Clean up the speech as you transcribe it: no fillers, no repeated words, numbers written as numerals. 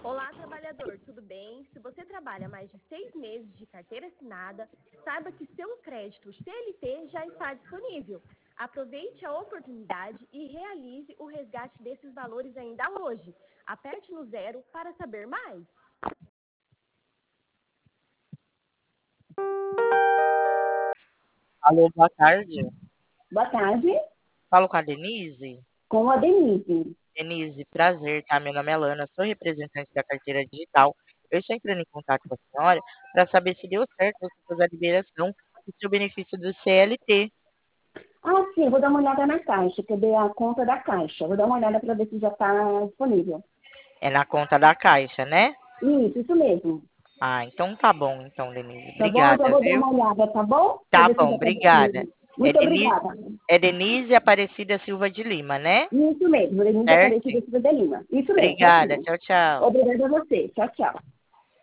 Olá, trabalhador, tudo bem? Se você trabalha mais de 6 meses de carteira assinada, saiba que seu crédito CLT já está disponível. Aproveite a oportunidade e realize o resgate desses valores ainda hoje. Aperte no 0 para saber mais. Alô, boa tarde. Boa tarde, Falo com a Denise. com a Denise. Denise, prazer, tá? Meu nome é Lana, sou representante da carteira digital. Eu estou entrando em contato com a senhora para saber se deu certo você fazer a liberação do seu benefício do CLT. Ah, sim, vou dar uma olhada na caixa, cadê a conta da caixa? Vou dar uma olhada para ver se já está disponível. É na conta da Caixa, né? Isso mesmo. Ah, então tá bom, então, Denise. Tá bom? Já Obrigada, vou dar viu? uma olhada, tá bom? Para Tá ver se bom, já está obrigada. disponível. Muito obrigada. É Denise Aparecida Silva de Lima, né? Isso mesmo, Denise Certo? Aparecida Silva de Lima. Isso mesmo, Obrigada, certinho. tchau, tchau. Obrigada a você. Tchau, tchau.